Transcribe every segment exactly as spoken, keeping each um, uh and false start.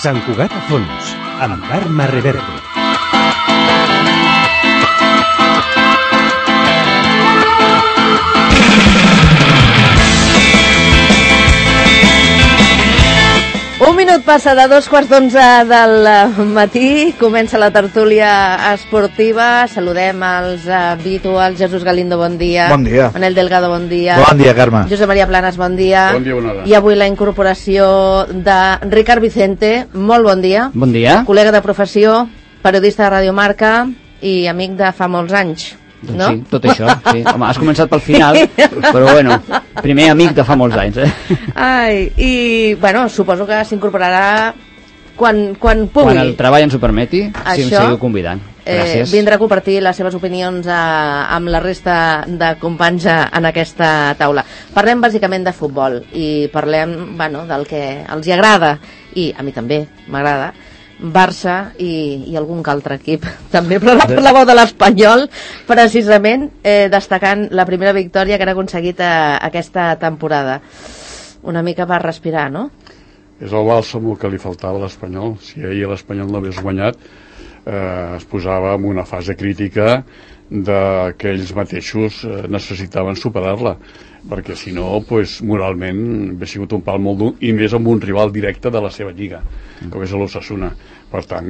Sant Cugat a fons, amb Carme Reverte. Un minut passa de dos quarts d'onze del matí, comença la tertúlia esportiva. Saludem els habituals. Jesús Galindo, bon dia. Bon dia. Manel Delgado, bon dia. Bon dia, Carme. Josep Maria Planas, bon dia. Bon dia, bona hora. I avui la incorporació de Ricard Vicente, molt bon dia. Bon dia. Col·lega de professió, periodista de Radio Marca i amic de fa molts anys. Doncs no? sí, tot això, sí. Home, has començat pel final, però bueno, primer amic de fa molts anys, eh? Ai, i, bueno, suposo que s'incorporarà quan, quan pugui. Quan el treball ens ho permeti, Això, sí, em seguiu convidant. Gràcies. Eh, vindrà a compartir les seves opinions a, amb la resta de companys a, en aquesta taula. Parlem bàsicament de futbol i parlem, bueno, del que els hi agrada, i a mi també m'agrada, Barça i, i algun que altre equip també, però la, la veu de l'Espanyol precisament, eh, destacant la primera victòria que han aconseguit a, aquesta temporada. Una mica per respirar, no? És el bàlsam que li faltava a l'Espanyol. Si ahir l'Espanyol no hagués guanyat, eh, es posava en una fase crítica de que ells mateixos eh, necessitaven superar-la, perquè si no, pues, moralment hauria sigut un pal molt dur, i més amb un rival directe de la seva lliga, com és l'Osasuna. Per tant,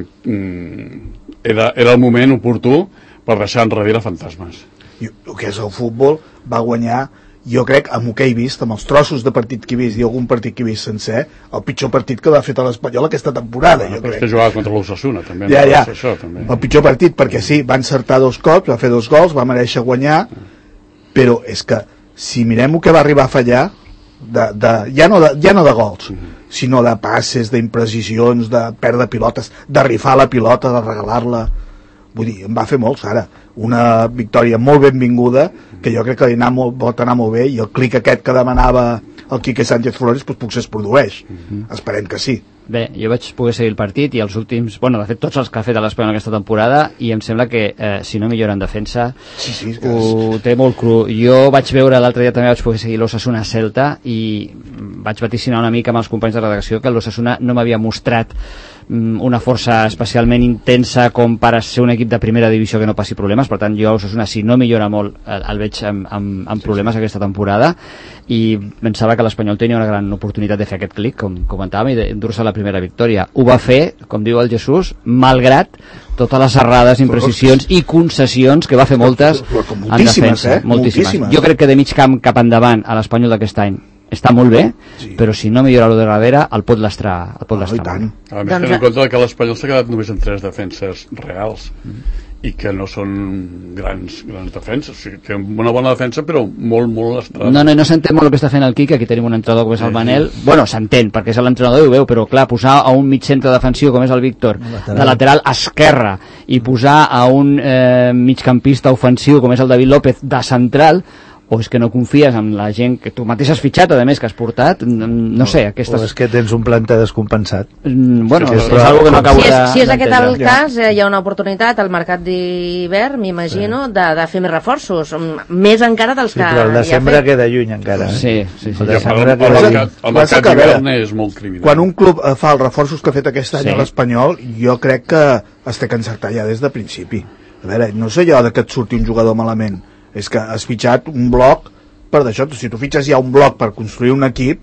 mm, era, era el moment oportú per deixar enrere fantasmes. I el que és el futbol va guanyar, jo crec, amb el que he vist, amb els trossos de partit que he vist i algun partit que he vist sencer, el pitjor partit que va fer a l'Espanyol aquesta temporada, Ah, jo però crec. és que jugava contra l'Osasuna, també. Ja, ja, això, també. el pitjor partit, perquè sí, va encertar dos cops, va fer dos gols, va mereixer guanyar, però és que si mirem el que va arribar a fallar, de, de, ja, no de, ja no de gols, uh-huh. sinó de passes, d'imprecisions, de perdre pilotes, de rifar la pilota, de regalar-la. Vull dir, em va fer molts, ara. Una victòria molt benvinguda, que jo crec que li anar molt, pot anar molt bé, i el clic aquest que demanava el Quique Sánchez Flores, doncs potser es produeix. Uh-huh. Esperem que sí. Bé, jo vaig poder seguir el partit i els últims, bueno, de fet tots els que ha fet a l'Espanyol aquesta temporada, i em sembla que eh, si no millora en defensa sí, sí, que ho té molt cru. Jo vaig veure l'altre dia, també vaig poder seguir l'Osasuna Celta, i vaig vaticinar una mica amb els companys de redacció que l'Osasuna no m'havia mostrat mm, una força especialment intensa com per ser un equip de primera divisió que no passi problemes. Per tant, jo a Osasuna, si no millora molt, el, el veig amb, amb, amb problemes aquesta temporada, i pensava que l'Espanyol tenia una gran oportunitat de fer aquest clic, com comentàvem, i d'endur-se la primera victòria. Ho va fer, com diu el Jesús, malgrat totes les errades, imprecisions i concessions, que va fer moltes en defensa. Eh? Moltíssimes. Moltíssimes. Jo crec que de mig camp cap endavant a l'Espanyol d'aquest any està molt bé, sí. però si no millora lo de darrere el pot lastrar, el pot lastrar oh, molt. A més, doncs... tenint en compte que l'Espanyol s'ha quedat només amb tres defenses reals, mm. i que no són grans, grans defenses, o sigui, té una bona defensa però molt, molt lastrada. No, no, no s'entén molt el que està fent el Quique. Aquí tenim un entrenador com és el Manel, sí. bueno, s'entén perquè és l'entrenador i ho veu, però clar, posar a un mig centre defensiu com és el Víctor lateral. de lateral esquerre i posar a un eh, migcampista ofensiu com és el David López de central, o és que no confies en la gent que tu mateix has fitxat, a més, que has portat, no, no sé, aquestes... O és que tens un planter descompensat. Mm, bueno, sí, és, és, és algo que no acabo si és, de... si és aquest el cas, eh, hi ha una oportunitat al mercat d'hivern, m'imagino, sí. de, de fer més reforços, més encara dels sí, que però el desembre ja ha queda lluny encara. Eh? Sí, sí, sí. El Ja, desembre el, el, queda lluny. mercat, el mercat d'hivern és molt criminal. Quan un club eh, fa els reforços que ha fet aquest any Sí. a l'Espanyol, jo crec que es té que encertar ja des de principi. A veure, no sé allò de que et surti un jugador malament, és que has fitxat un bloc per d'això. Si tu fitxes ja un bloc per construir un equip,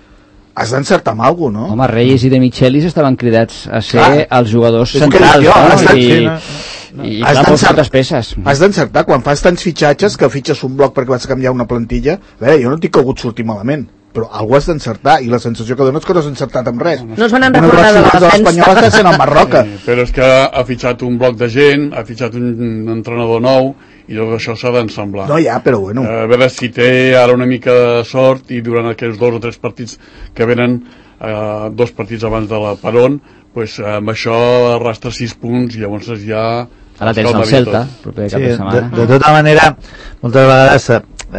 has d'encertar amb alguna cosa, no? Home, Reyes i de Michelis estaven cridats a ser Clar. els jugadors És que centrals, jo, no? has de- I, sí, no, i, i Has clar, d'encertar- moltes peces. Has d'encertar. Quan fas tants fitxatges que fitxes un bloc perquè vas a canviar una plantilla, a veure, jo no et dic que ha hagut sortir malament, però algú has d'encertar, i la sensació que dones que no has encertat amb res. No es van Una recordar de la de l'Espanyol defensa. està sent el Marroca. Sí, però és que ha fitxat un bloc de gent, ha fitxat un entrenador nou, i tot això s'ha d'ensemblar. No, ja, però bueno. A veure si té ara una mica de sort i durant aquests dos o tres partits que venen, eh, dos partits abans de la Perón, pues, amb això arrastra sis punts i llavors ja... Ara tens el Celta, proper cap Sí, de de, setmana. de tota manera, moltes vegades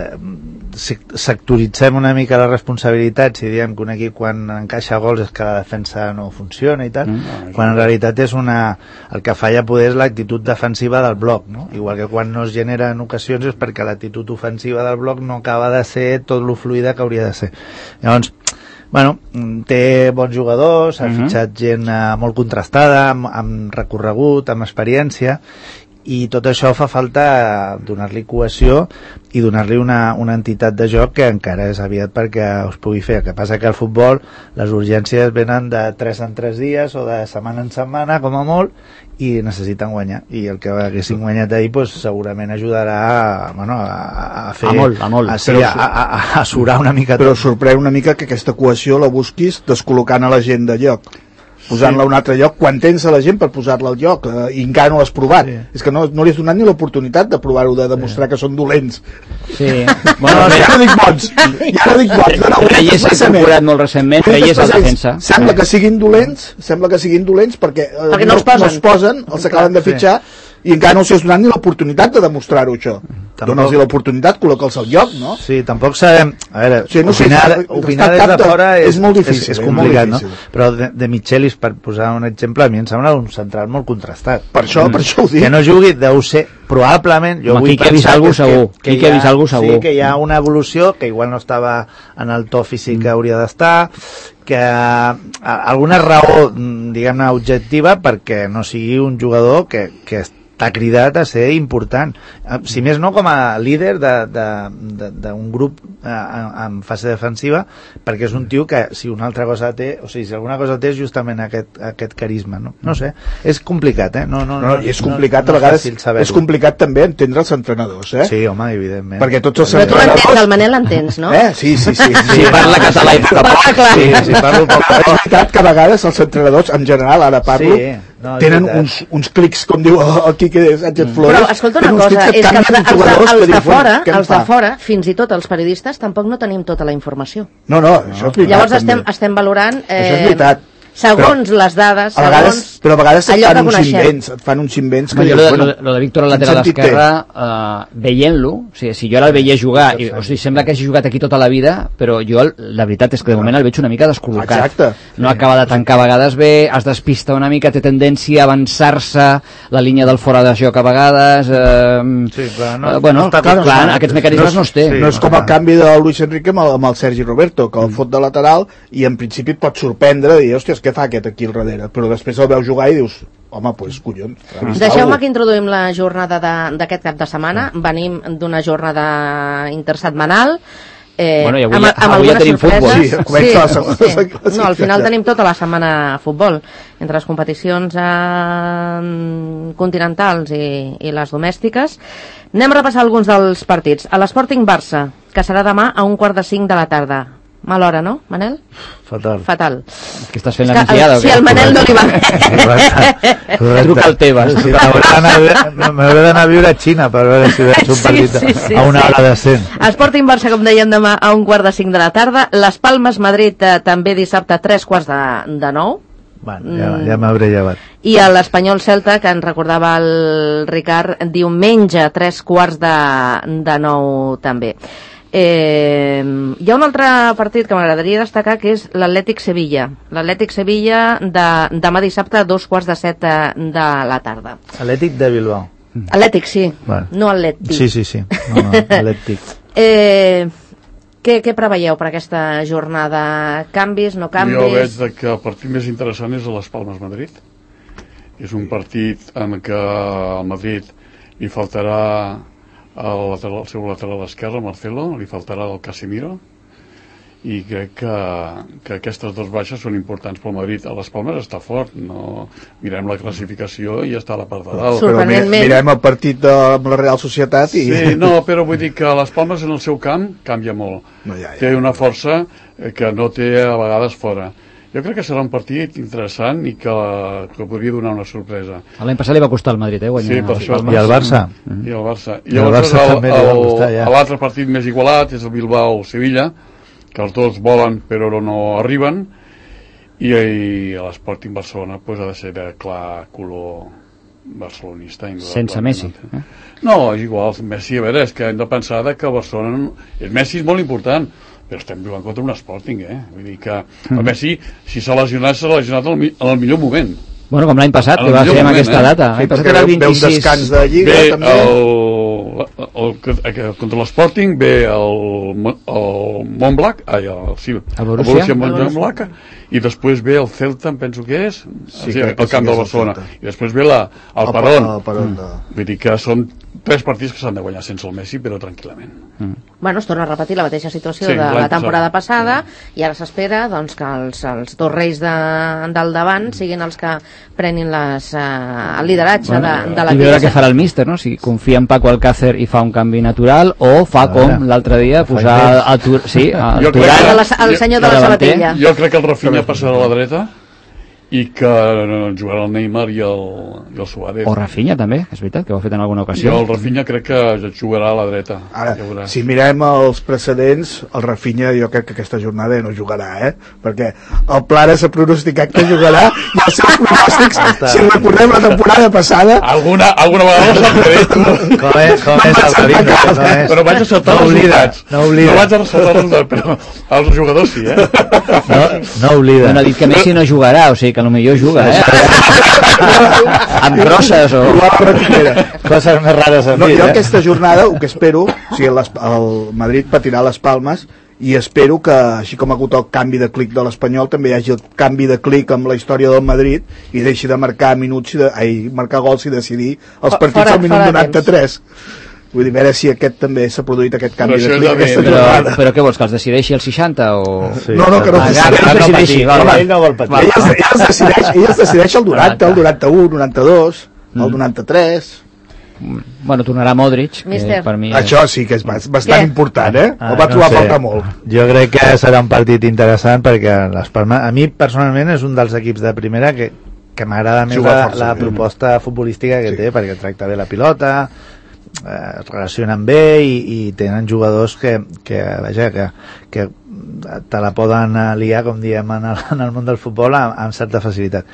eh, sectoritzem una mica la responsabilitat si diem que un equip quan encaixa gols és que la defensa no funciona i tal, mm. quan en realitat és una... el que falla poder és l'actitud defensiva del bloc, no? Igual que quan no es generen ocasions és perquè l'actitud ofensiva del bloc no acaba de ser tot lo fluida que hauria de ser. Llavors, Bueno, té bons jugadors, ha uh -huh. fitxat gent uh, molt contrastada, amb, amb recorregut, amb experiència, i tot això fa falta donar-li cohesió i donar-li una, una entitat de joc que encara és aviat perquè us pugui fer. El que passa que al futbol les urgències venen de tres en tres dies o de setmana en setmana, com a molt, i necessiten guanyar. I el que haguessin guanyat ahir pues, segurament ajudarà a, bueno, a, a fer... A molt, a molt. A, sí, a, a, a surar una mica. Però sorprèn una mica que aquesta cohesió la busquis descol·locant a la gent de lloc, posant-la a un altre lloc, quan tens a la gent per posar-la al lloc, eh, i encara no l'has provat. Sí. És que no, no li has donat ni l'oportunitat de provar-ho, de demostrar sí. que són dolents. Sí. Bueno, no, ja no dic bons, ja no dic bons. No, no, Reyes s'ha incorporat molt recentment, Reyes a la defensa. Sembla que siguin dolents, sembla que siguin dolents perquè, eh, perquè no, no, els posen. no els posen, els acaben de fitxar, sí. i encara no els has donat ni l'oportunitat de demostrar-ho, això. Dona'ls l'oportunitat, col·loca'ls al lloc, no? Sí, tampoc sabem... A veure, sí, no opinar, sé, opinar des de fora és, és molt difícil. És, és complicat, no? Però de, de Michelis, per posar un exemple, a mi em sembla un central molt contrastat. Per això, mm. per això ho dic. Que no jugui, deu ser, probablement... Jo vull que pensar que, segur. que, que, ha, algú segur. Sí, que hi ha una evolució, que igual no estava en el to físic mm. que hauria d'estar, que a, alguna raó, diguem-ne, objectiva, perquè no sigui un jugador que, que t'ha cridat a ser important, si més no com a líder d'un grup eh, en fase defensiva, perquè és un tio que si una altra cosa té, o sigui, si alguna cosa té és justament aquest, aquest carisma, no? No sé, és complicat, eh? No, no, no, no, és complicat no, no a vegades, és complicat també entendre els entrenadors, eh? Sí, home, evidentment. Perquè tots els Però tu l'entens, el Manel l'entens, no? Eh? Sí, sí, sí. Sí, sí parla català i parla clar. Sí, sí, parlo poc. És veritat que a vegades els entrenadors, en general, ara parlo, sí. No, tenen uns, uns clics, com diu el Quique Sánchez Flores. Però escolta una cosa, és que els de, els de, els de fora, els de fora, fins i tot els periodistes, tampoc no tenim tota la informació. No, no, això és veritat. Llavors estem, estem valorant... Eh, això és veritat. Segons però, les dades, segons a vegades, però a vegades et fan, uns invents, et fan uns invents que no, dius, lo, bueno, lo, lo de Víctor al lateral esquerra, uh, veient-lo, o sigui, si jo ara el veia jugar, i, o sigui, sembla que hagi jugat aquí tota la vida, però jo, la veritat és que de moment el veig una mica descol·locat. Exacte. No acaba de tancar a vegades bé, es despista una mica, té tendència a avançar-se la línia del fora de joc a vegades... Eh, sí, clar, no, uh, bueno, no clar, clar, clar, aquests mecanismes no, no els té. Sí, no és com el canvi de Luis Enrique amb el, amb el Sergi Roberto, que el fot de lateral i en principi et pot sorprendre i dir, hòsties, què fa aquest aquí al darrere? Però després el veus jugar i dius, home, doncs collons. Deixeu-me que introduïm la jornada d'aquest cap de setmana. Venim d'una jornada intersetmanal. Eh, bueno, i avui, amb, amb avui ja tenim sorpreses. futbol. Sí, comença sí, la setmana. Sí. No, al final tenim tota la setmana futbol. Entre les competicions eh, continentals i, i les domèstiques. Anem a repassar alguns dels partits. A l'Sporting Barça, que serà demà a un quart de cinc de la tarda. Mal hora, no, Manel? Fatal. Fatal. Que estàs fent la migdiada o què? Si el Manel no li va... Truca al Tebas. Sí, m'hauré d'anar a viure a Xina per veure si veig un partit sí, sí, sí, a una hora decent. Sporting Barça, com dèiem, demà a un quart de cinc de la tarda. Les Palmes Madrid eh, també dissabte a tres quarts de, de nou. Bueno, ja, ja m'hauré llevat. I a l'Espanyol Celta, que en recordava el Ricard, diumenge a tres quarts de, de nou també. Eh, hi ha un altre partit que m'agradaria destacar, que és l'Atlètic Sevilla. L'Atlètic Sevilla de, demà dissabte a dos quarts de set de, de la tarda. Atlètic de Bilbao. Atlètic, sí, bueno. No Atlètic. Sí, sí, sí, no, no, Atlètic. eh, què, què preveieu per aquesta jornada? Canvis, no canvis? Jo veig que el partit més interessant és a les Palmes Madrid. És un partit en què al Madrid li faltarà el, lateral, el seu lateral esquerre, Marcelo, li faltarà el Casemiro, i crec que, que aquestes dues baixes són importants pel Madrid. A les Palmes està fort, no mirem la classificació i ja està a la part de dalt. Però mirem el partit de, amb la Real Societat i... Sí, no, però vull dir que les Palmes en el seu camp canvia molt. No, ja, ja. Té una força que no té a vegades fora. Jo crec que serà un partit interessant i que, que podria donar una sorpresa. L'any passat li va costar al Madrid, eh? Guanyar. Sí, per això. I al Barça. I al Barça. I, I al Barça el, també li va costar, ja. L'altre partit més igualat és el Bilbao-Sevilla, que els dos volen però no arriben, i, i a l'Sporting Barcelona pues, ha de ser de clar color barcelonista. Sense Messi. Eh? No, és igual. Messi, a veure, és que hem de pensar que Barcelona... El Messi és molt important, però estem jugant contra un Sporting, eh? Vull dir que el Messi, si s'ha lesionat, s'ha lesionat en el, en el millor moment. Bueno, com l'any passat, que va ser en aquesta data. Sí, perquè veu un descans de Lliga, bé, també. El, el, el, contra l'Sporting ve el, el Montblanc, ai, el, sí, el Borussia, el Borussia Montblanc, i després ve el Celta, em penso que és, sí, sí, el camp sí de Barcelona, i després ve la, el, el Perón. El Perón de... Vull dir que són tres partits que s'han de guanyar sense el Messi, però tranquil·lament. Mm. Bueno, es torna a repetir la mateixa situació sí, de la temporada passada, mm. i ara s'espera doncs, que els, els dos reis de, del davant siguin els que prenin les, uh, el lideratge bueno, de, de la i veure què farà el míster, no? Si confia en Paco Alcácer i fa un canvi natural, o fa com l'altre dia posar el, el, sí, el, el, el senyor de la sabatilla. Jo crec que el Rafinha passarà a la dreta i que jugarà el Neymar i el, i el Suárez. O Rafinha també, és veritat, que ho ha fet en alguna ocasió. Jo el Rafinha crec que jugarà a la dreta. Ara, ja si mirem els precedents, el Rafinha jo crec que aquesta jornada no jugarà, eh? Perquè el Plana s'ha pronosticat que jugarà i els seus pronòstics, si recordem la temporada passada... Alguna, alguna vegada s'ha fet. Com és, com és el Rafinha? Però vaig a saltar els resultats. No oblida. No vaig a saltar els resultats, però els jugadors sí, eh? No, no oblida. No ha dit que Messi no jugarà, o sigui que potser juga, eh? Amb grosses o... Coses més rares a no, dir, jo eh? aquesta jornada, el que espero, o sigui, les, el Madrid patirà les palmes i espero que, així com ha hagut el canvi de clic de l'Espanyol, també hi hagi el canvi de clic amb la història del Madrid i deixi de marcar minuts, i de, ai, marcar gols i decidir els partits fora, al minut noranta-tres. Vull dir, a veure si aquest també s'ha produït aquest canvi de clic aquesta però, jornada. Però què vols, que els decideixi el seixanta o... Sí. No, no, que no, ah, que no decideixi. Ell no vol patir. Ell es, ell es decideix, ell es decideix el noranta, el noranta-u, el noranta-dos, el noranta-tres... Bueno, tornarà Modric, que per mi... Això sí que és bastant Què? important, eh? Ah, el va no trobar sé. a faltar molt. Jo crec que serà un partit interessant perquè les Palmes, a mi personalment és un dels equips de primera que, que m'agrada més la, la proposta futbolística que sí. té, perquè tracta bé la pilota, eh, es relacionen bé i, i tenen jugadors que, que, vaja, que, que te la poden liar, com diem en el, en el món del futbol, amb, amb certa facilitat.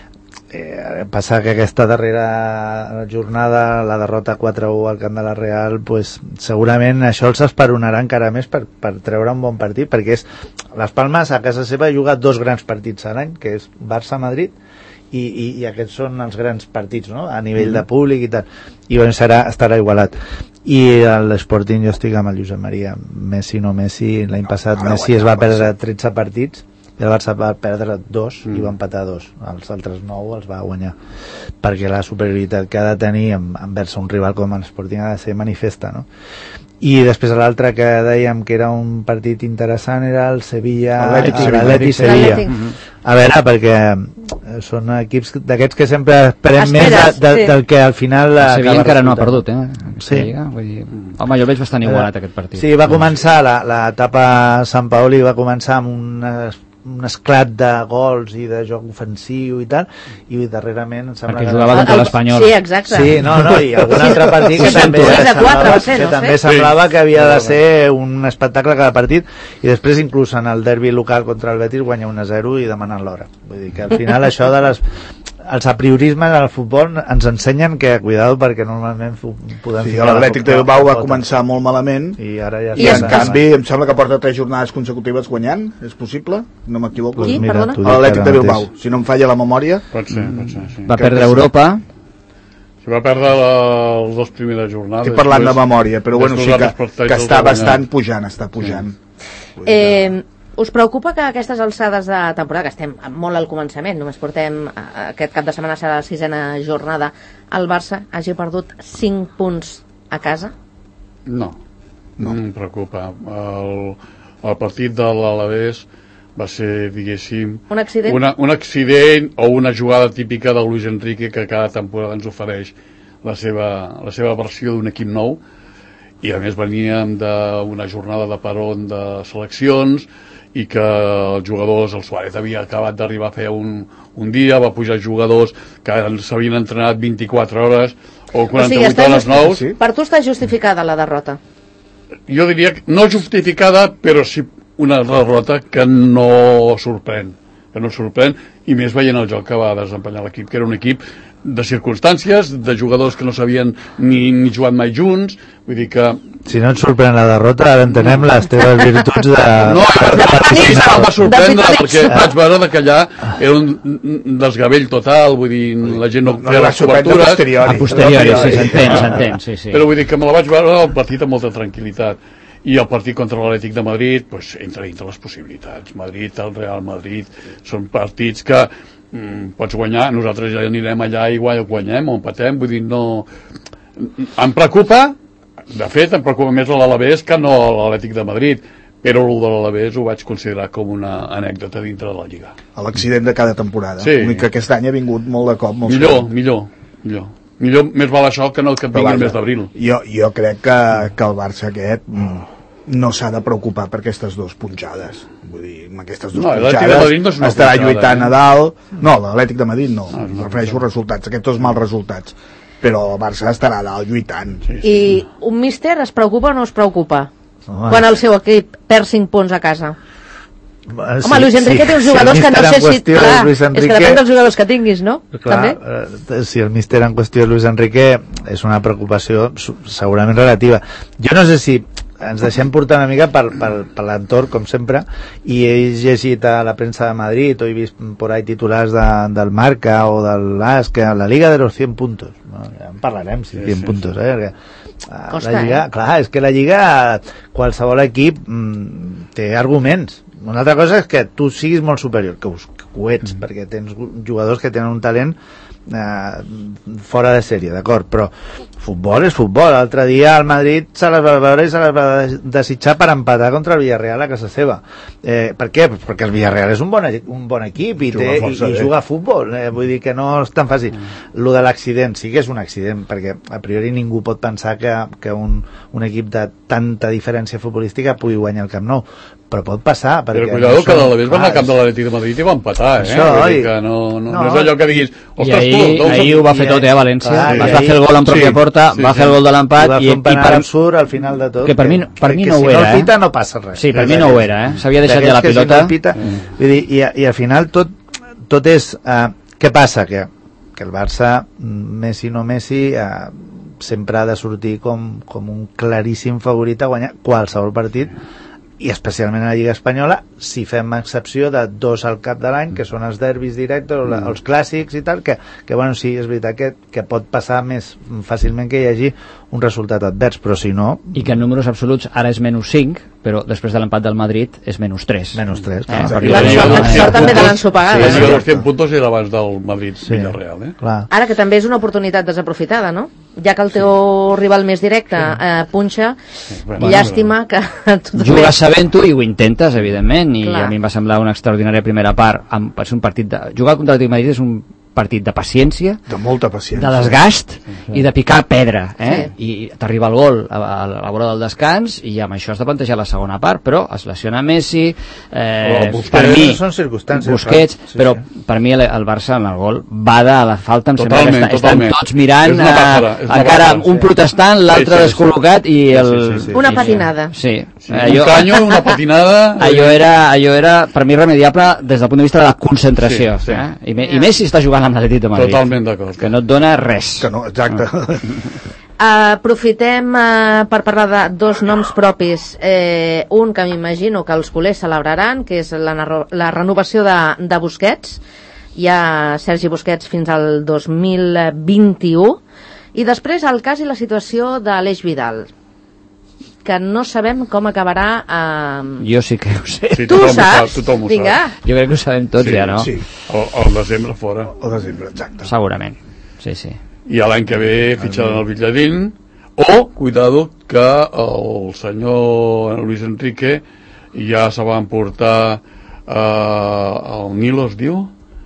Eh, passa que aquesta darrera jornada, la derrota quatre a u al camp de la Real, pues, segurament això els esperonarà encara més per, per treure un bon partit, perquè és, les Palmes a casa seva juga dos grans partits a l'any, que és Barça-Madrid, i, i, i aquests són els grans partits, no? A nivell mm. de públic i tal, i bueno, serà, estarà igualat. I l'Sporting, jo estic amb el Josep Maria, Messi no Messi, l'any passat ah, Messi es va perdre tretze partits i el Barça va perdre dos mm. i va empatar dos, els altres nou els va guanyar, perquè la superioritat que ha de tenir envers un rival com l'Sporting ha de ser manifesta, no? I després l'altre que dèiem que era un partit interessant era el Sevilla, l'Atlètic Sevilla. A veure, perquè són equips d'aquests que sempre esperem Esperes, més de, de, sí. del que al final el Sevilla encara no ha perdut, eh? Sí. Vull dir, home, jo el veig bastant igualat aquest partit. Sí, va començar l'etapa Sant Paoli, va començar amb unes un esclat de gols i de joc ofensiu i tal, i darrerament em sembla perquè que jugava contra l'Espanyol. Sí, exacte. Sí, no, no, i algun altre partit que també semblava, que també semblava que havia de ser un espectacle cada partit, i després inclús en el derbi local contra el Betis guanya un a zero i demanant l'hora. Vull dir que al final això de les els apriorismes al futbol ens ensenyen que cuidado perquè normalment podem sí, l'Atlètic de Bilbao va començar molt malament i ara ja i en canvi em sembla que porta tres jornades consecutives guanyant, és possible? No m'equivoco. Qui? Perdona? L'Atlètic de Bilbao, si no em falla la memòria. Pot ser, pot ser, sí. Va perdre Europa. Si va perdre la, les dues primeres jornades. Estic parlant de memòria, però bueno, sí que, que està bastant pujant, està pujant. Sí. Eh, us preocupa que a aquestes alçades de temporada, que estem molt al començament, només portem aquest cap de setmana serà la sisena jornada, el Barça hagi perdut cinc punts a casa? No, no, no em preocupa. El, el partit de l'Alavés va ser, diguéssim, un accident? Una, un accident o una jugada típica de Luis Enrique que cada temporada ens ofereix la seva, la seva versió d'un equip nou, i a més veníem d'una jornada de peron de seleccions i que els jugadors, el Suárez havia acabat d'arribar a fer un, un dia, va pujar jugadors que s'havien entrenat vint-i-quatre hores o quaranta-vuit o sigui, hores nous. Sí? Per tu està justificada la derrota? Jo diria que no justificada, però sí una derrota que no sorprèn, que no sorprèn, i més veient el joc que va desempenyar l'equip, que era un equip de circumstàncies, de jugadors que no sabien ni, ni jugat mai junts, vull dir que... Si no ens sorprèn la derrota, ara entenem les teves virtuts de... No, em va sorprendre perquè vaig veure que allà era un desgavell total, vull dir, la gent no feia les cobertures. A posteriori, sí, s'entén, s'entén, sí, sí. Però vull dir que me la vaig veure el partit amb molta tranquil·litat. I el partit contra l'Atlètic de Madrid, pues, entra dintre les possibilitats. Madrid, el Real Madrid, són partits que mm, pots guanyar, nosaltres ja anirem allà i guanyem o empatem, vull dir, no... Em preocupa, de fet, em preocupa més l'Alavés que no l'Atlètic de Madrid, però el de l'Alavés ho vaig considerar com una anècdota dintre de la Lliga. L'accident de cada temporada. Sí. L'únic que aquest any ha vingut molt de cop. Molt millor, segur. millor, millor. Millor, més val això que no que et vingui el mes d'abril. Jo, jo crec que, que el Barça aquest no s'ha de preocupar per aquestes dues punxades. Vull dir, amb aquestes dues no, punxades no estarà punxada, lluitant eh? a dalt. No, l'Atlètic de Madrid no, no, no refereixo als resultats, aquests dos mals resultats. Però el Barça estarà a dalt lluitant. Sí, sí. I un míster es preocupa o no es preocupa? Home. Quan el seu equip perd cinc punts a casa? Home, Home, Luis Enrique té uns jugadors que no sé si... Clar, és que depèn dels jugadors que tinguis, no? Clar, també? Si el míster en qüestió és Luis Enrique, és una preocupació segurament relativa. Jo no sé si ens deixem portar una mica per, per, per l'entorn, com sempre, i he llegit a la premsa de Madrid o he vist por ahí titulars de, del Marca o del AS, que la Liga de los cien puntos. No, ja en parlarem, si sí, cent sí, puntos, eh? Perquè, Costa, la Lliga, eh? clar, és que la Lliga, qualsevol equip mm, té arguments. Una altra cosa és que tu siguis molt superior, que ho, que ho ets, mm. perquè tens jugadors que tenen un talent eh, fora de sèrie, d'acord, però futbol és futbol. L'altre dia al Madrid se les va veure i se les va desitjar per empatar contra el Villarreal a casa seva. Eh, per què? Pues perquè el Villarreal és un bon, un bon equip i, té, i, i juga a futbol, eh, vull dir que no és tan fàcil. Mm. Lo de l'accident, sí que és un accident, perquè a priori ningú pot pensar que, que un, un equip de tanta diferència futbolística pugui guanyar el Camp Nou, però pot passar. Però cuidado no que l'Alavés va anar al camp de l'Atlètic de Madrid i va empatar, eh? Això, i... que no, no, no. no és allò que diguis i ahir, tu, ahir ho va fer tot, eh, a València. Clar, va fer el gol en pròpia sí, porta, sí, va fer el gol de l'empat i, i per absurd al final de tot, que per mi, per que, mi que no si ho era, no el pita eh? no passa res. Sí, per mi no ho era, eh? S'havia deixat ja la pilota. Si no pita, mm. vull dir, i, i al final tot, tot és uh, què passa? Que, que el Barça, Messi no Messi, uh, sempre ha de sortir com, com un claríssim favorit a guanyar qualsevol partit, i especialment a la Lliga Espanyola, si fem excepció de dos al cap de l'any, que són els derbis directes o la, els clàssics i tal, que, que bueno, sí, és veritat que, que pot passar més fàcilment que hi hagi un resultat advers, però si no... I que en números absoluts ara és menys cinc, però després de l'empat del Madrid és menys tres. Menys tres. Eh? L'ensort també de l'ensopegada. Sí, els cent punts era abans del Madrid-Villarreal, eh? Clar. Ara que també és una oportunitat desaprofitada, no? Ja que el teu sí. rival més directe sí. eh, punxa, sí, bueno, llàstima que... Jugues sabent-ho i ho intentes, evidentment, i Clar. a mi em va semblar una extraordinària primera part. Amb, per ser un partit de... Jugar contra l'Atlètic de Madrid és un partit de paciència, de molta paciència, de desgast sí, sí. i de picar pedra, eh? Sí. I t'arriba el gol a, a la vora del descans i amb això has de plantejar la segona part, però es lesiona Messi, eh, per mi són circumstàncies, Busquets, sí, però sí. per mi el, el Barça en el gol bada a la falta, em totalment, sembla que està, estan totalment. tots mirant és bàfara, eh, encara bàfara, un sí. protestant, l'altre sí, sí, descol·locat sí. i el... Sí, sí, sí, una sí, patinada sí, sí. Eh, un canyo, una patinada allò era, allò era per mi irremediable des del punt de vista de la concentració, sí, sí. Eh? I, me, i Messi està jugant amb l'Atlètic de Madrid totalment d'acord, que no et dona res que no, exacte. Uh, aprofitem uh, per parlar de dos noms propis, eh, un que m'imagino que els culers celebraran, que és la, la renovació de, de Busquets. Hi ha Sergi Busquets fins al dos mil vint-i-u, i després el cas i la situació de Aleix Vidal, que no sabem com acabarà. Uh... Jo sí que ho sé. Sí, tu ho saps? Sap, vinga. Jo crec que ho sabem tots sí, ja, no? Sí. El, el desembre fora. El desembre, exacte. Segurament, sí, sí. I a l'any que ve fitxaran el Villarín, o, cuidado, que el senyor Luis Enrique ja se va emportar eh, el Nilo, es diu?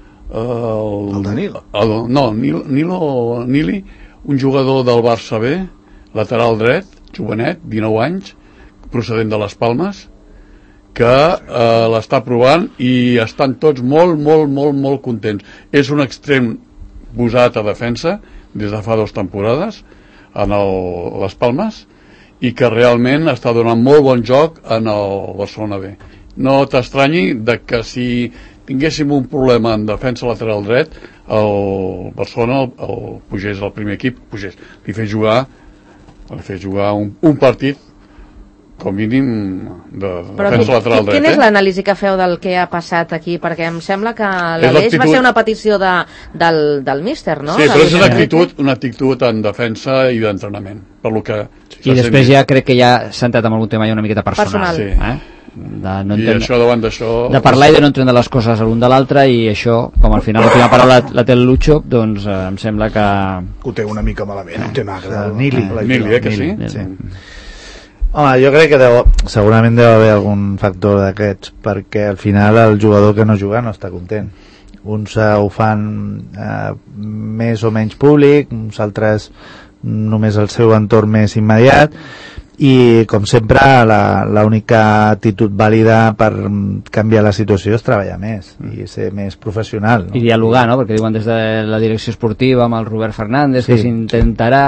El, el Danilo. El, no, Nilo, Nilo Nili, un jugador del Barça B, lateral dret, jovenet, dinou anys, procedent de les Palmes, que eh, l'està provant i estan tots molt, molt, molt, molt contents. És un extrem posat a defensa des de fa dues temporades en el, les Palmes, i que realment està donant molt bon joc en el Barcelona B. No t'estranyi de que si tinguéssim un problema en defensa lateral dret, el Barcelona el, el pugés al primer equip, pugés, li fes jugar li fes jugar un, un partit com mínim de Però defensa lateral dret. Quina és eh? l'anàlisi que feu del que ha passat aquí? Perquè em sembla que l'Aleix va ser una petició de, del, del míster, no? Sí, però és una Del- actitud, una actitud en defensa i d'entrenament. Per lo que I després ja crec que ja s'ha entrat en algun tema ja una miqueta personal. Personal. Sí. Eh? De, no I entendre, això davant d'això... de parlar i de no entendre les coses l'un de l'altre, i això, com al final l'última paraula la té el Lucho, doncs eh, em sembla que... Ho té una mica malament, ho té magre. El Nili. Nili, eh, que sí? Nili. Sí. Home, jo crec que deu, segurament deu haver algun factor d'aquests, perquè al final el jugador que no juga no està content. Uns eh, ho fan eh, més o menys públic, uns altres només el seu entorn més immediat, i com sempre l'única actitud vàlida per canviar la situació és treballar més i ser més professional, no? I dialogar, no? Perquè diuen des de la direcció esportiva amb el Robert Fernández, sí, que s'intentarà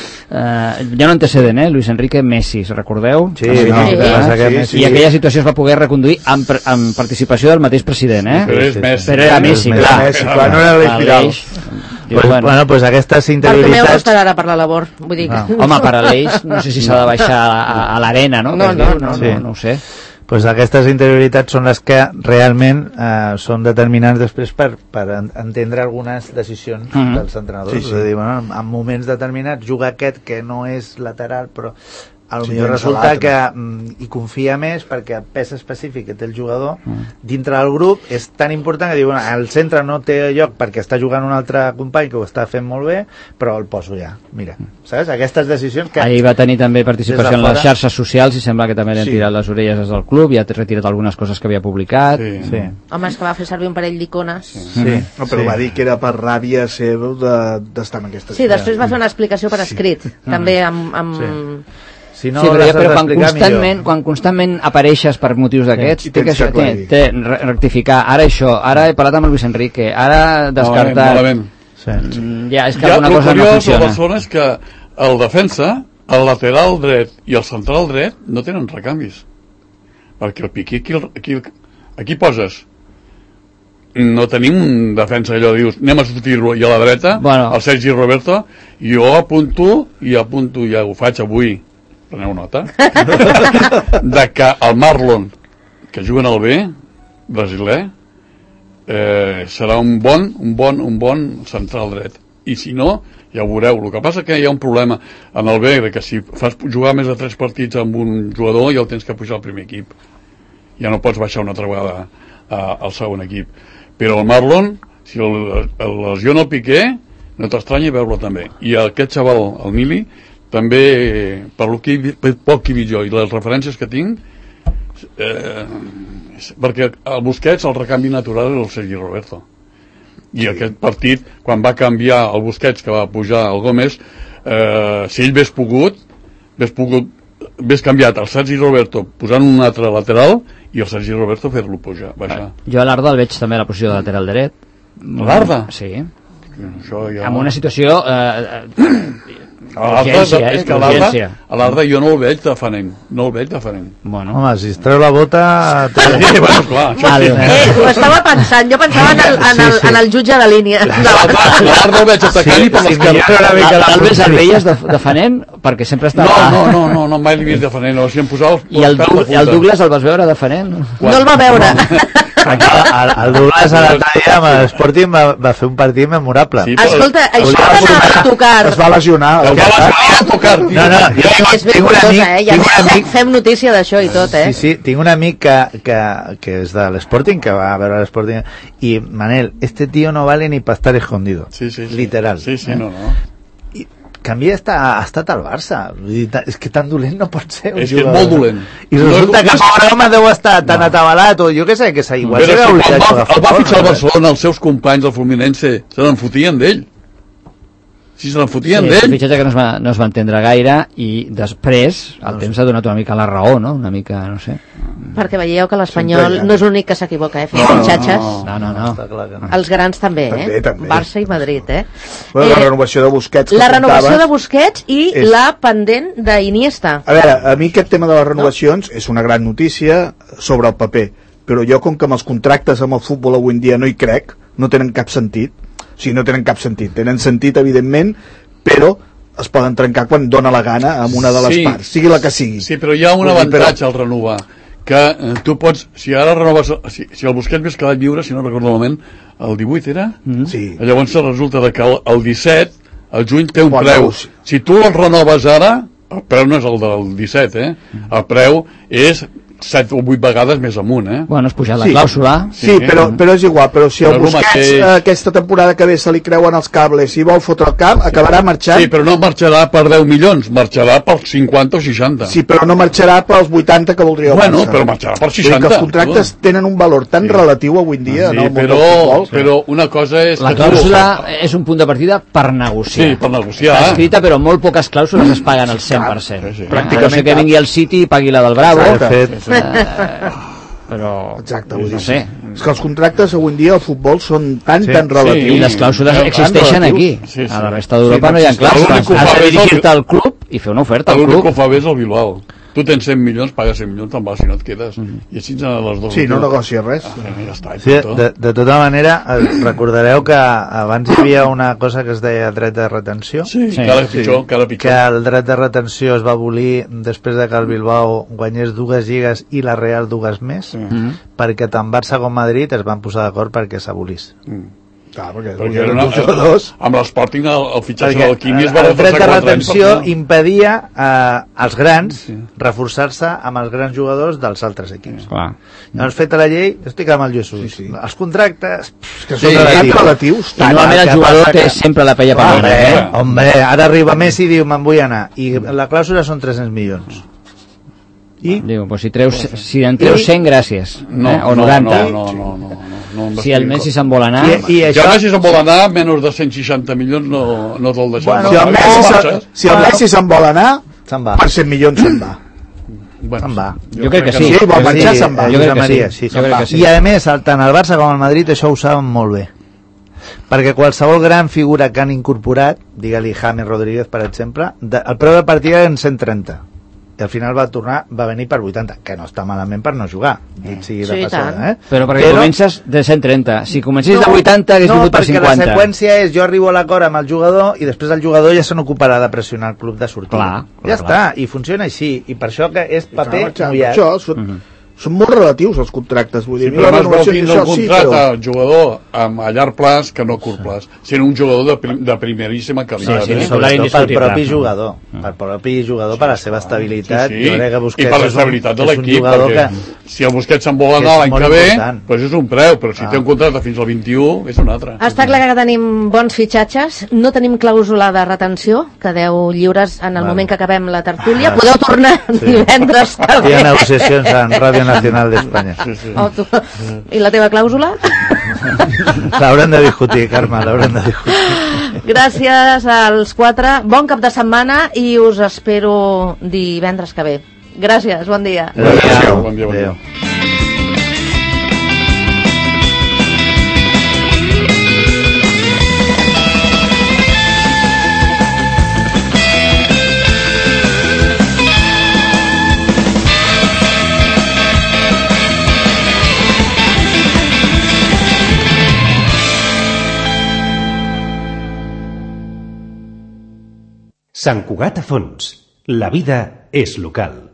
eh, ja no antecedent, eh? Luis Enrique Messi, recordeu? Sí, També, no, sí, que passa que sí, Messi- i aquella situació es va poder reconduir amb, pre- amb participació del mateix president, eh? Però és sí, Messi. Però era Messi, Messi, clar. Messi, clar, no era l'Eix Vidal. Aleix, diu, Pues, bueno, bueno, pues aquestes Bartomeu no interioritats... estarà ara per la labor, vull dir que... home, per Aleix no sé si s'ha de baixar a, a, a l'arena, no? No, Que es no, diu, no, no, sí. no, no ho sé. Pues aquestes interioritats són les que realment eh, són determinants després per, per en- entendre algunes decisions Mhm. dels entrenadors. Sí, sí. És a dir, bueno, en moments determinats juga aquest que no és lateral, però a lo Sí, millor llença resulta l'altre. que mm, hi confia més perquè el pes específic que té el jugador dintre del grup és tan important que diu, bueno, el centre no té lloc perquè està jugant un altre company que ho està fent molt bé, però el poso ja. Mira, saps? Aquestes decisions que... Ahir va tenir també participació Des de en les fora. xarxes socials i sembla que també li han Sí. tirat les orelles des del club, i ha retirat algunes coses que havia publicat. Sí. Sí, Home, és que va fer servir un parell d'icones. Sí, sí, No, però sí. va dir que era per ràbia seva de- d'estar en aquesta sí després va fer una explicació per escrit, també amb... amb... Sí. Si no, sí, però, les ja, has però quan, d'explicar constantment, millor. quan constantment apareixes per motius d'aquests, I té que, tens que això, té, aclarir. té re- rectificar, ara això, ara he parlat amb el Luis Enrique, ara descartat... Malament, malament. Sí. Mm, Ja, és que Ja, alguna el cosa no curiós de funciona. Barcelona és que el defensa, el lateral dret i el central dret no tenen recanvis. Perquè el Piqué, aquí, aquí, aquí poses no tenim un defensa allò, dius, anem a substituir-lo, i a la dreta, Bueno. el Sergi Roberto, i jo apunto, i apunto, ja ho faig avui, preneu nota, de que el Marlon, que juga en el B, brasiler, eh, serà un bon, un bon, un bon central dret. I si no, ja ho veureu. El que passa que hi ha un problema en el B, de que si fas jugar més de tres partits amb un jugador, ja el tens que pujar al primer equip. Ja no pots baixar una altra vegada uh, al segon equip. Però el Marlon, si el, el lesiona el Piqué, no t'estranyi veure-lo també. I aquest xaval, el Nili, també, per lo que he- per poc que he vist jo i les referències que tinc, eh, és- perquè el Busquets, el recanvi natural és el Sergi Roberto. I aquest partit, quan va canviar el Busquets, que va pujar el Gómez, eh, si ell hagués pogut, hagués pogut, hagués canviat el Sergi Roberto posant un altre lateral i el Sergi Roberto fer-lo pujar, baixar. Jo a l'Arda el veig també a la posició de lateral dret. L'Arda? Sí. Això ja... Amb una situació... Eh, eh, A l'Arda, urgència, eh? és que a l'Arda, Urgència. a l'Arda jo no el veig defenent, no el veig defenent. Bueno. Home, si es treu la bota... té- Sí, bueno, clar, això Vale. sí. Eh, ho estava pensant, jo pensava en el, en el, en el jutge de línia. L'Arda el veig atacant i per Sí, l'esquerra. millora una mica la Tal vez el funció. veies def defenent perquè sempre està... No, no, no, no, no mai l'he vist defenent, o sigui, em posava els I el, peus de Doug- punta. el Douglas el vas veure defenent? No el va veure. El, el Douglas a l'altre dia amb l'Sporting va, va fer un partit memorable. Sí, però- Escolta, això Hauria d'anar a Es tocar... va lesionar. El va lesionar a tocar, tio. No, no, jo tinc, És ben tinc un curiosa, amic, eh? Ja tinc un amic fem notícia d'això i tot, eh? Sí, sí, tinc un amic que, que, que és de l'Sporting, que va a veure l'Sporting, i Manel, este tío no vale ni para estar escondido. Sí, sí, sí. Literal. Sí, sí, eh? no, no. I canvia està, ha estat al Barça. Vull dir, ta- és que tan dolent no pot ser un És que és jugador. molt dolent. I No resulta és- que no és- pobre home deu estar tan atabalat, o jo què sé, que s'ha igual Però s'ha si oblidat el de va, jugar a el va futbol, fitxar el no? Barcelona, els seus companys del Fluminense se n'enfotien d'ell. Si se n'enfotien Sí, d'ell. un fitxatge que no es, va, no es va entendre gaire, i després el temps ha donat una mica la raó, no? Una mica, no sé. Perquè veieu que l'Espanyol Sempre hi ha. no és l'únic que s'equivoca, eh? Fent No, no, fitxatges. no. No, no, no. Està clar que no. Els grans també, eh? També, també. Barça i Madrid, eh? Bueno, la Eh, renovació de Busquets que La renovació apuntaves- de Busquets i és- la pendent d'Iniesta. A veure, a mi aquest tema de les renovacions és una gran notícia sobre el paper, però jo, com que amb els contractes amb el futbol avui en dia no hi crec, no tenen cap sentit, o sigui, no tenen cap sentit, tenen sentit evidentment, però es poden trencar quan dona la gana amb una de les sí, parts, sigui la que sigui. Sí, però hi ha un avantatge al renovar, que eh, tu pots, si ara renoves, si, si el Busquets més quedat lliure, si no recordo malament, el divuit era? Mm-hmm. Sí. Llavors resulta que el, el disset, el juny té un Quan preu. veus. Si tu el renoves ara, el preu no és el del disset, eh? El preu és set o vuit vegades més amunt, eh? Bueno, es puja la Sí. clàusula. Sí, sí, però, però és igual, però si el Però el Busquets mateix. eh, aquesta temporada que ve se li creuen els cables i vol fotre el camp, acabarà marxant. Sí, però no marxarà per deu milions, marxarà per cinquanta o seixanta. Sí, però no marxarà pels vuitanta que voldria el Bueno, Barça. però marxarà per Vull dir seixanta. que els contractes tenen un valor tan Sí. relatiu avui en dia Sí, en el món però, del futbol. però una cosa és... La que tu- clàusula és un punt de partida per negociar. Sí, per negociar. Està escrita, però molt poques clàusules es paguen al cent per cent. Sí, sí. Pràcticament. A no ser que vingui el City i pagui la del Bravo. De fet, Però... Exacte, vull dir. no sé. És que els contractes avui en dia al futbol són tan, Sí, tan relatius. I les clàusules Sí, existeixen tan aquí. relatius. Sí, sí. A la resta d'Europa Sí, no hi ha l'únic clàusules. que ho fa Has de és el- dirigir-te al club i fer una oferta al L'únic que club. ho fa bé és el Bilbao. Tu tens cent milions, pagues cent milions, te'n vas si no et quedes. I així en les dues. Sí, no negocia res. Ah, ja està, i sí, punto. de, de tota manera, eh, recordareu que abans hi havia una cosa que es deia dret de retenció, Sí, Sí, cada sí. pitjor, cada que pitjor. el dret de retenció es va abolir després de que el Bilbao guanyés dues lligues i la Real dues més, Mm. perquè tant Barça com Madrid es van posar d'acord perquè s'abolís. Mm. Clar, perquè, Perquè eren era una, dos jugadors. amb l'Sporting el, el fitxatge Perquè del Quimi es va el dret retrasar de quatre anys retenció per- impedia eh, als grans Sí. reforçar-se amb els grans jugadors dels altres equips. Clar. Llavors, feta la llei, estic amb el Jesús. Sí, sí. Els contractes... pff, Que sí, són tan relatius. relatius. I Tant, normalment el que jugador passa té que- sempre la pella per Home, l'hora. eh? Hombre, ara arriba Messi i diu, me'n vull anar. I la clàusula són tres-cents milions. I? Diu, pues si, treus, si en treus cent, gràcies. No, eh? O no, noranta. no, no, no, no, no, no Si el Messi se'n vol anar... I, i Jo això... Messi se'n vol anar, menys de cent seixanta milions no, no te'l deixen. Bueno, Si el Messi, se, si el Messi se'n vol anar, Se'n va. per cent milions se'n va. bueno, Se'n va. Jo crec que sí. Sí, vol Jo crec marxar, que se'n va. Jo crec Josep que Maria, sí. sí. Jo crec que sí. I a més, el- tant el Barça com el Madrid això ho saben molt bé. Perquè qualsevol gran figura que han incorporat, digue-li James Rodríguez, per exemple, de, el preu de partida eren cent trenta. I al final va tornar, va venir per vuitanta, que no està malament per no jugar, dit sigui de Sí, passada, tant. eh? Però perquè comences de cent trenta. Si comencessis de No, vuitanta, hagués no, vingut per perquè cinquanta. la seqüència és jo arribo a l'acord amb el jugador i després el jugador ja se n'ocuparà de pressionar el club de sortida. Clar, clar, ja està, i funciona així. I per això que és paper Clar, mullat. això, són, són molt relatius els contractes, vull dir. Sí, a mi la però no es vol renovació tindre un d'això sí, contracte però- al jugador amb, a llarg plaç que no a curt plaç, sent un jugador de, prim, de primeríssima qualitat. Sí, sí, eh? sí. Sobretot pel indiscutible. propi jugador, pel propi jugador, per la seva estabilitat. Sí, sí. Jo crec que I Busquets per és un- l'estabilitat de és un l'equip, jugador perquè que- si el Busquets se'n vol que anar és l'any molt que ve, important. doncs és un preu, però si Ah. té un contracte fins al vint-i-u, és un altre. Està clar que tenim bons fitxatges, no tenim clàusula de retenció, quedeu lliures en el Vale. moment que acabem la tertúlia, Ah, podeu tornar sí. divendres Hi ha també. negociacions en Ràdio Nacional d'Espanya. Sí, sí. O tu... I la teva clàusula? L'haurem de discutir, Carme, l'haurem de discutir. Gràcies als quatre, bon cap de setmana i us espero divendres que ve. Gràcies, bon dia. Adéu. Bon dia, bon dia. Adéu. Sant Cugat a Fons. La vida és local.